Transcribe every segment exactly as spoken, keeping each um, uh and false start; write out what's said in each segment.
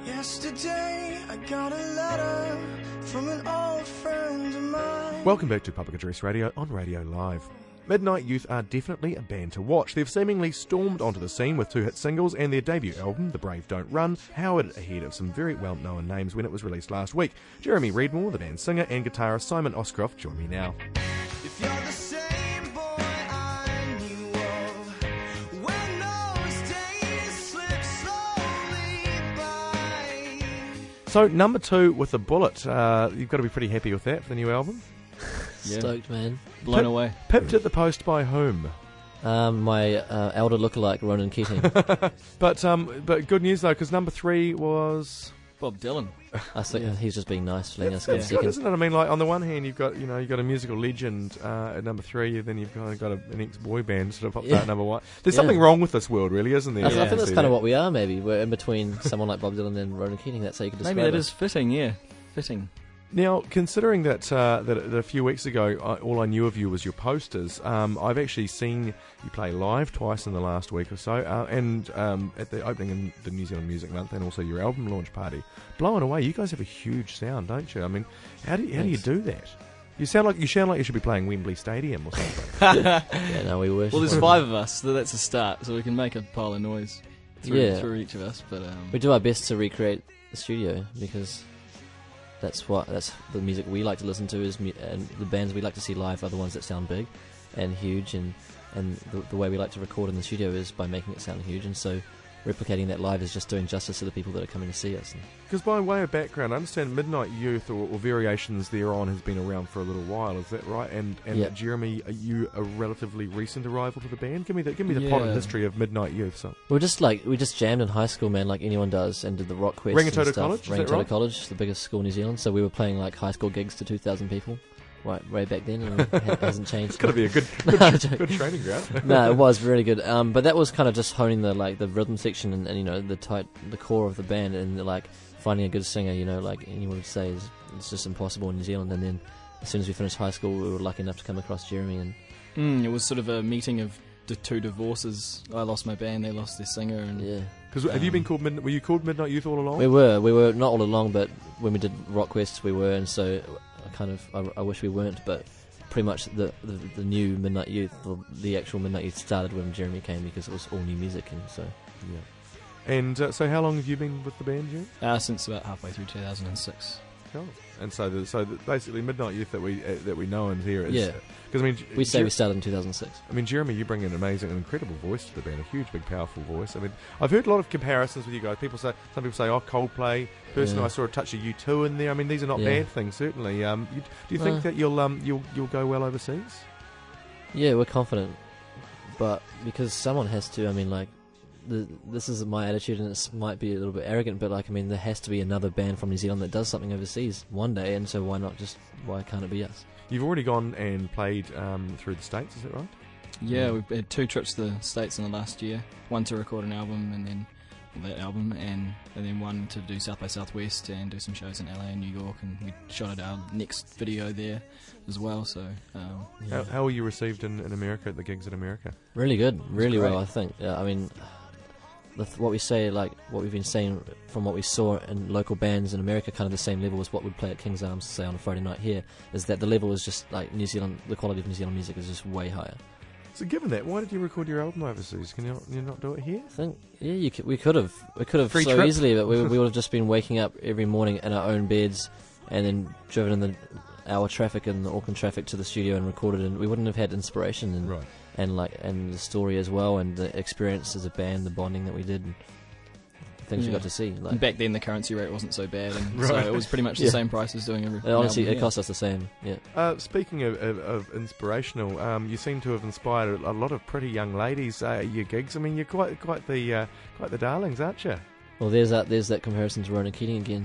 Yesterday I got a letter from an old friend of mine. Welcome back to Public Address Radio on Radio Live. Midnight Youth are definitely a band to watch. They've seemingly stormed onto the scene with two hit singles and their debut album, The Brave Don't Run, powered ahead of some very well-known names when it was released last week. Jeremy Redmore, the band's singer, and guitarist Simon Oscroft join me now. If you're the same boy I knew of, when those days slip slowly by. So, number two with a bullet. Uh, you've got to be pretty happy with that for the new album. Yeah. Stoked, man. Blown Pip- away. Pipped at the post by whom? Um, my uh, elder lookalike, Ronan Keating. But um, but good news though, because number three was. Bob Dylan. I think Yeah. he's just being nice, letting us That's get a good, second. isn't it? I mean, like on the one hand, you've got you know you've got a musical legend uh, at number three, then you've kind of got a, an ex-boy band sort of up Yeah. there at number one. There's Yeah. something wrong with this world, really, isn't there? I, th- I Yeah. think that's See kind that. of what we are, maybe. We're in between someone like Bob Dylan and Ronan Keating. That's how you can describe Maybe that it. is fitting, yeah. Fitting. Now, considering that, uh, that that a few weeks ago, I, all I knew of you was your posters, um, I've actually seen you play live twice in the last week or so, uh, and um, at the opening in the New Zealand Music Month, and also your album launch party. Blown away! You guys have a huge sound, don't you? I mean, how do you, how do you Thanks. do that? You sound like you sound like you should be playing Wembley Stadium or something. Yeah, no, we wish. Well, there's five of us, so that's a start, so we can make a pile of noise through, Yeah. through each of us. But um, We do our best to recreate the studio because that's what that's the music we like to listen to. Is mu- and the bands we like to see live are the ones that sound big and huge, and and the, the way we like to record in the studio is by making it sound huge. And so replicating that live is just doing justice to the people that are coming to see us. And Because by way of background, I understand Midnight Youth or, or variations thereon has been around for a little while. Is that right? And and Yeah. Jeremy, are you a relatively recent arrival to the band? Give me the give me the plot and Yeah. history of Midnight Youth. So. we're just like we just jammed in high school, man, like anyone does, and did the rock quest. Rangitoto and stuff. College, is that Rangitoto right? College, the biggest school in New Zealand. So we were playing like high school gigs to two thousand people, right, way back then, and it ha- hasn't changed. It's got to be a good No, I'm good, joking. good training ground. No, it was really good. Um, but that was kind of just honing the like the rhythm section and, and you know the tight the core of the band, and like finding a good singer. You know, like anyone would say is it's just impossible in New Zealand. And then as soon as we finished high school, we were lucky enough to come across Jeremy. And mm, it was sort of a meeting of the two divorces. I lost my band, they lost their singer, and yeah, Because have you Um, been called Mid- were you called Midnight Youth all along? we were we were not all along, but when we did Rock Quest, we were. And so I kind of I, I wish we weren't, but pretty much the the, the new Midnight Youth, the, the actual Midnight Youth started when Jeremy came because it was all new music, and so. Yeah. And uh, so, how long have you been with the band, Jeremy? uh, since about halfway through two thousand six. Cool. And so, the, so the, basically, Midnight Youth that we uh, that we know and hear is Yeah. Because I mean, We say Jer- we started in two thousand six. I mean, Jeremy, you bring an amazing, an incredible voice to the band, a huge, big, powerful voice. I mean, I've heard a lot of comparisons with you guys. People say, some people say, oh, Coldplay. Personally, Yeah. I saw a touch of U two in there. I mean, these are not Yeah. bad things, certainly. Um, you, do you think Uh. that you'll um you'll you'll go well overseas? Yeah, we're confident, but because someone has to. I mean, like, the, this is my attitude, and it might be a little bit arrogant, but like, I mean, there has to be another band from New Zealand that does something overseas one day, and so why not just? Why can't it be us? You've already gone and played um, through the States, is that right? Yeah, Mm. we've had two trips to the States in the last year. One to record an album, and then that album, and, and then one to do South by Southwest and do some shows in L A and New York, and we shot at our next video there as well. So um, Yeah. How, how were you received in, in America at the gigs in America? Really good, really great. well, I think. Yeah, I mean, the th- what we say, like what we've been saying from what we saw in local bands in America, kind of the same level as what we'd play at King's Arms, say on a Friday night here, is that the level is just like New Zealand. The quality of New Zealand music is just way higher. So, given that, why did you record your album overseas? Can you not, you not do it here? I think, yeah, you could, we could have, we could have Free so trip. easily, but we, we would have just been waking up every morning in our own beds, and then driven in the hour traffic and the Auckland traffic to the studio and recorded, and we wouldn't have had inspiration and Right. and like and the story as well, and the experience as a band, the bonding that we did, and the things we Yeah. got to see. and Like, back then the currency rate wasn't so bad, and so Right. it was pretty much the Yeah. same price as doing every. and honestly, album it here. cost us the same. Yeah, Uh, speaking of, of, of inspirational, um, you seem to have inspired a lot of pretty young ladies uh, at your gigs. I mean, you're quite quite the uh, quite the darlings, aren't you? well, there's that there's that comparison to Ronan Keating again,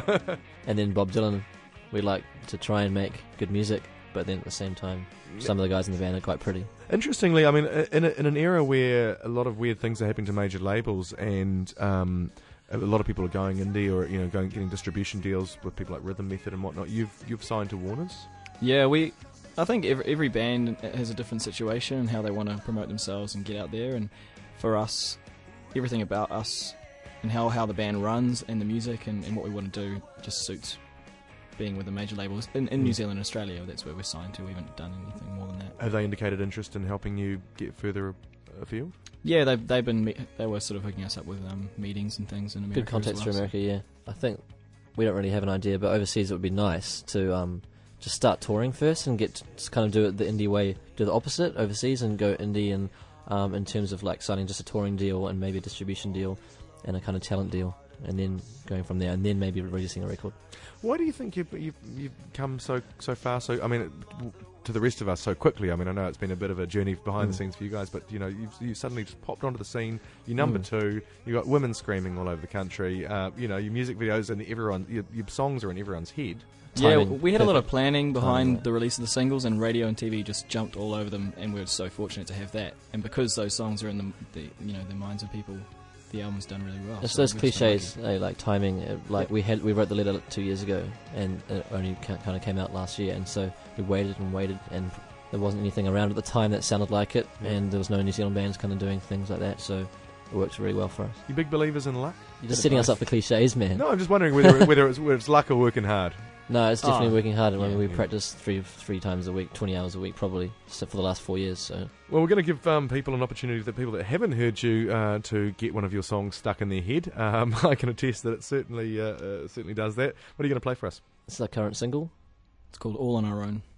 and then Bob Dylan. We like to try and make good music, but then at the same time, some of the guys in the band are quite pretty. Interestingly, I mean, in, a, in an era where a lot of weird things are happening to major labels, and um, a lot of people are going indie or you know going getting distribution deals with people like Rhythm Method and whatnot, you've you've signed to Warner's. Yeah, we. I think every, every band has a different situation and how they want to promote themselves and get out there. And for us, everything about us and how, how the band runs and the music and, and what we want to do just suits being with the major labels. In, in New Zealand and Australia, that's where we're signed to. We haven't done anything more than that. Have they indicated interest in helping you get further afield? Yeah, they've, they've been, me- they were sort of hooking us up with um, meetings and things in America. Good contacts as for well, America, yeah. I think we don't really have an idea, but overseas it would be nice to um, just start touring first and get to just kind of do it the indie way, do the opposite overseas and go indie and um, in terms of like signing just a touring deal and maybe a distribution deal and a kind of talent deal, and then going from there, and then maybe releasing a record. Why do you think you've, you've, you've come so so far? So I mean, it, to the rest of us so quickly. I mean, I know it's been a bit of a journey behind Mm. the scenes for you guys, but you know, you've you suddenly just popped onto the scene. You're number Mm. two. You got women screaming all over the country. Uh, you know, your music videos and everyone, your, your songs are in everyone's head. Yeah, Timing, we had a lot of perfect planning behind timing, yeah. the release of the singles, and radio and T V just jumped all over them, and we're so fortunate to have that. And because those songs are in the, the you know the minds of people, the album's done really well. It's so those we've just been cliches, eh, like timing. It, like we had, we wrote the letter two years ago, and it only kind of came out last year, and so we waited and waited, and there wasn't anything around at the time that sounded like it, Yeah. and there was no New Zealand bands kind of doing things like that, so it worked really well for us. You big believers in luck? You're just setting us up for cliches, man. No, I'm just wondering whether whether it's, whether it's luck or working hard. No, it's definitely Oh, working hard. And when yeah, we yeah. practice three three times a week, twenty hours a week, probably, so for the last four years. So Well, we're going to give um, people an opportunity, the people that haven't heard you, uh, to get one of your songs stuck in their head. Um, I can attest that it certainly uh, uh, certainly does that. What are you going to play for us? this is our current single. It's called All on Our Own.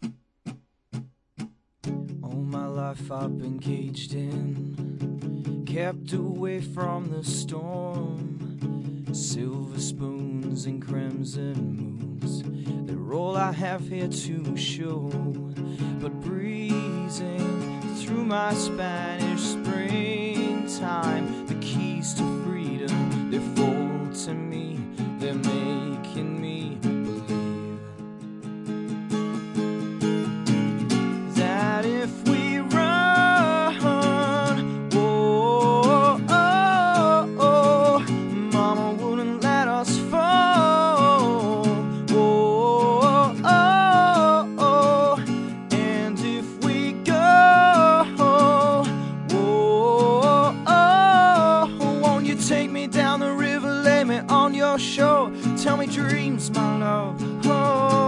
All my life I've been caged in, kept away from the storm. Silver spoons and crimson moons, they're all I have here to show. But breezing through my Spanish springtime, the keys to freedom, they fall to me, they're making me believe that if we run, oh, oh, oh, Mama wouldn't let us fall, oh, oh, oh, and if we go, oh, oh, won't you take me down the river, lay me on your shore, tell me dreams, my love, oh.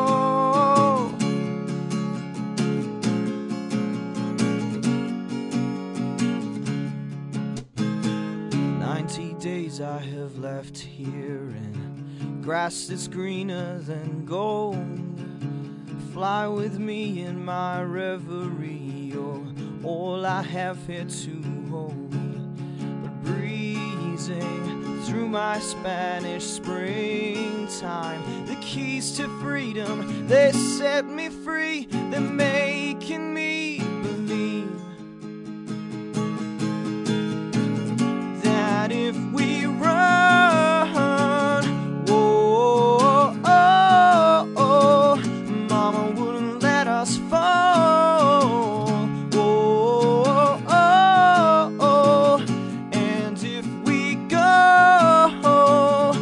Ninety days I have left here in grass that's greener than gold. Fly with me in my reverie, you're all I have here to hold. But breezing through my Spanish springtime, the keys to freedom, they set me free, they're making me believe that if we run, oh, oh, oh, Mama wouldn't let us fall, oh, oh, oh, and if we go, oh,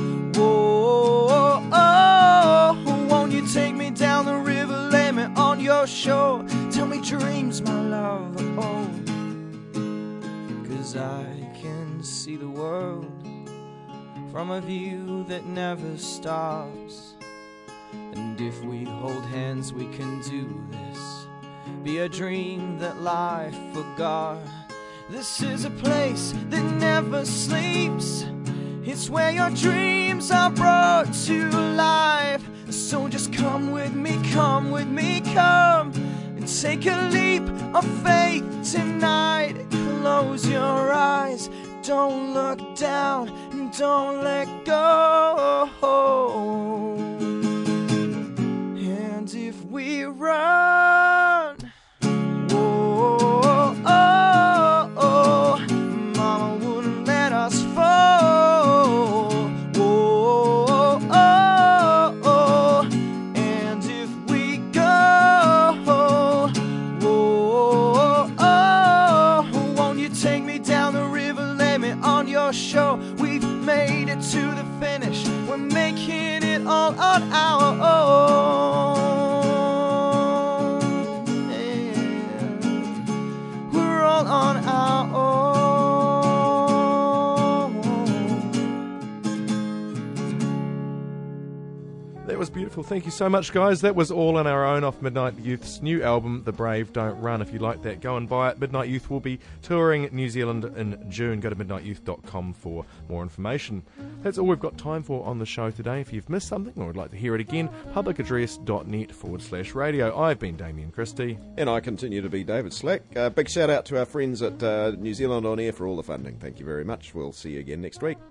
oh, won't you take me down the river, lay me on your shore, tell me dreams, my love, oh, 'cause I can see the world from a view that never stops. And if we hold hands, we can do this. Be a dream that life forgot. This is a place that never sleeps. It's where your dreams are brought to life. So just come with me, come with me, come and take a leap of faith tonight. Close your eyes, don't look down, and don't let go. And if we run, oh, oh, oh, Mama wouldn't let us fall, oh, oh, oh, and if we go, oh, oh, won't you take me down the river, lay me on your shore, we've made it to the finish, we're making it all on our own, yeah. We're all on our own. That was beautiful. Thank you so much, guys. That was All on Our Own off Midnight Youth's new album, The Brave Don't Run. If you like that, go and buy it. Midnight Youth will be touring New Zealand in June. Go to midnight youth dot com for more information. That's all we've got time for on the show today. If you've missed something or would like to hear it again, publicaddress.net forward slash radio. I've been Damien Christie. And I continue to be David Slack. Uh, big shout out to our friends at uh, New Zealand On Air for all the funding. Thank you very much. We'll see you again next week.